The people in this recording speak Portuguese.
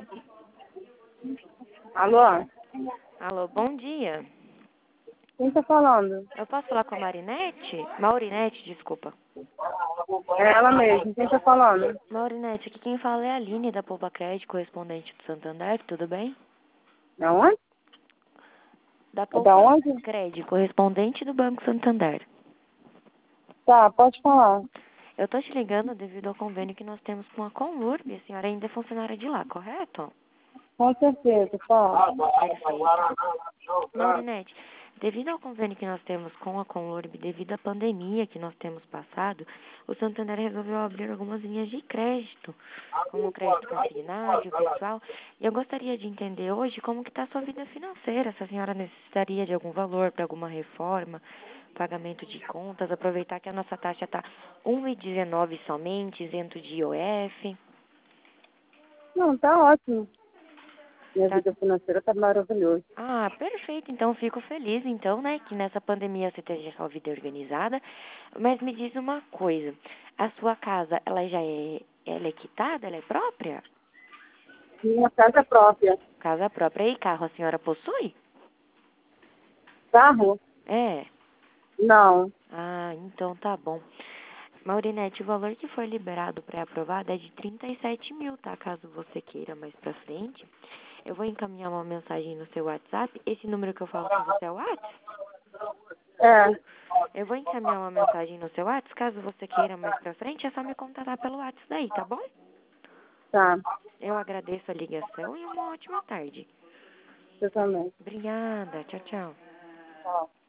Alô? Alô, bom dia. Quem tá falando? Eu posso falar com a Marinete? Maurinete, desculpa. É ela mesmo. Quem tá falando? Maurinete, aqui quem fala é a Aline da Poupa Crédito, correspondente do Santander, tudo bem? Da onde? Da É da Poupa onde? Crédito, correspondente do Banco Santander. Tá, pode falar. Eu tô te ligando devido ao convênio que nós temos com a Conlurb. A senhora ainda é funcionária de lá, correto? Com certeza, fala. Perfeito. Maurinete, devido ao convênio que nós temos com a Conlurb, devido à pandemia que nós temos passado, o Santander resolveu abrir algumas linhas de crédito, como o crédito consignado, pessoal, e eu gostaria de entender hoje como que está a sua vida financeira, se a senhora necessitaria de algum valor para alguma reforma, pagamento de contas, aproveitar que a nossa taxa está 1,19 somente, isento de IOF. Não, tá ótimo. Minha Tá. vida financeira tá maravilhosa. Ah, perfeito. Então, fico feliz, então, né, que nessa pandemia você esteja com a vida organizada. Mas me diz uma coisa, a sua casa, ela é quitada, ela é própria? Minha casa própria. Casa própria. E carro a senhora possui? Carro? É. Não. Ah, então tá bom. Maurinete, o valor que foi liberado pré-aprovado é de 37 mil, tá? Caso você queira mais pra frente. Eu vou encaminhar uma mensagem no seu WhatsApp. Esse número que eu falo com você é o WhatsApp? É. Eu vou encaminhar uma mensagem no seu WhatsApp. Caso você queira mais pra frente, é só me contatar pelo WhatsApp daí, tá bom? Tá. Eu agradeço a ligação e uma ótima tarde. Você também. Obrigada. Tchau, tchau. Tchau.